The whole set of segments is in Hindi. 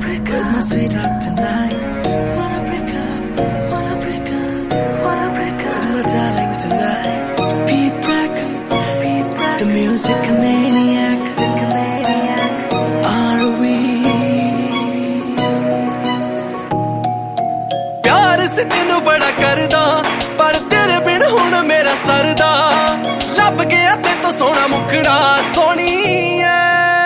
with my sweetheart tonight. Wanna break up with my darling tonight. Beat Prack, the music maniac. Are we? प्यार से तेनू बड़ा करदा, पर तेरे बिन हुण मेरा सरदा। लब गया ते तो सोना मुखड़ा सोनी है।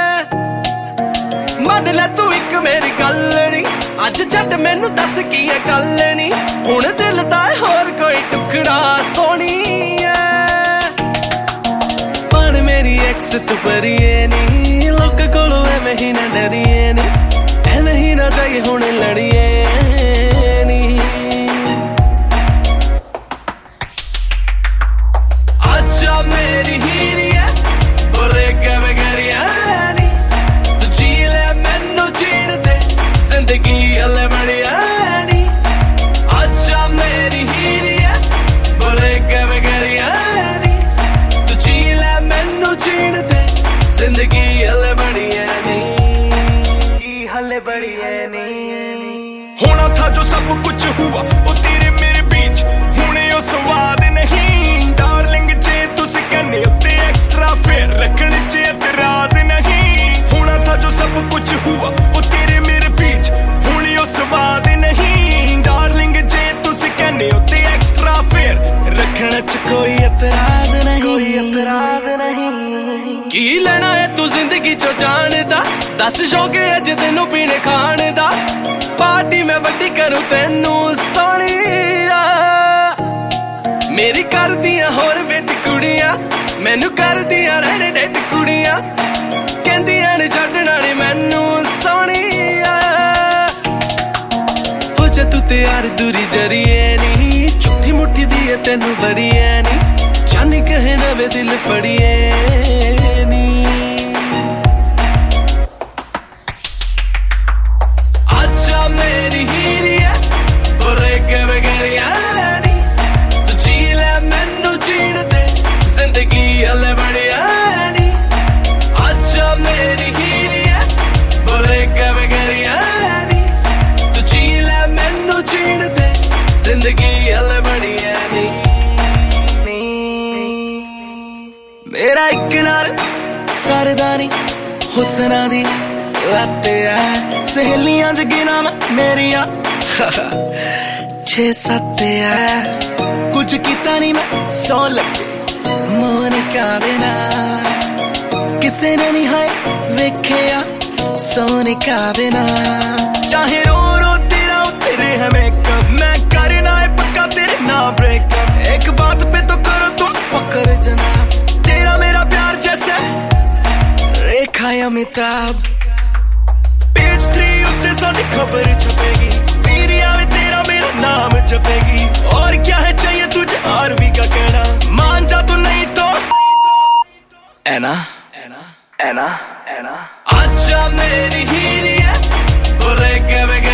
बदला तू एक मेरी गल नी, अज झट मैनू दस की है गल नी। हुण दिल दा होर कोई टुकड़ा सोनी है। पर मेरी एक्स तू परिए नी, लोक कोलों एवें ही ना डरिए नी। एवें ही ना जाइए हुण लड़िए नी। आजा मेरी हीरी है, बुरे के बगैरिया नी। तू जी ले मैनू जीण दे, जिंदगी हले बढ़िया नी। आजा मेरी हीरी है, बुरे के बगैरिया नी। तू जी ले मैनू जीण दे, जिंदगी हले बढ़िया नी। हले बढ़िया नी। होना था जो सब कुछ हुआ वो तेरे मेरे बीच, हुणे ओ स्वाद नहीं। डार्लिंग जे तुसी कहने उत्ते एक्स्ट्रा फेयर, रखने च एतराज नहीं। होना था जो सब कुछ हुआ वो तेरे मेरे बीच, हुणे ओ स्वाद नहीं। डार्लिंग जे तुसी कहने उत्ते एक्स्ट्रा फेयर, रखने च कोई एतराज नहीं। की लेना है तू जिंदगी चो जानदा, दस शौक है जे तेनू पीने खाने दा। पार्टी मैं वड्डी करूं तेनू सोनिया। मेरी कर दियां होर बेट कुड़ियां, मैनू कर दियां रहने डेट कुड़ियां। कहंदियां ने छड्डना नी मैनू सोनिया। हो जा तू तैयार दूरी जरिए नी, झूठी मुट्ठी दी है तेनू वरिए नी। जानी कहे नवे दिल फड़िए नी। आजा मेरी हीरी है, बुरे के बगैरिया नी। तू जी ले मैनू जीण दे, जिंदगी हले बढ़िया नी। आजा मेरी हीरी है, बुरे के बगैरिया नी। तू जी ले मैनू जीण दे, जिंदगी हले बढ़िया नी। मेरा एक नाल सरदानी हुसना दी लाते है। सहेलियां च गिना मैं मेरिया 6-7 है। कुछ कीता नहीं मैं 100 लगे मोनिका बिना। किसे ने नहीं हाय वेखिया सोनिका बिना। चाहे रो रो तेरा तेरे है मेकअप, मैं करना है पक्का तेरे ना ब्रेकअप। एक बात पे तो करो तुम फकर जनाब, तेरा मेरा प्यार जैसे रेखा अमिताभ। पेज 3 उत्ते साडी खबर छपेगी, मेरी आवे तेरा मेरा नाम छपेगी। और क्या है चाहिए तुझे आरवी का कहना, मान जा तो नहीं तो ऐना ऐना ऐना ऐना। आजा मेरी हीरी है, बुरे के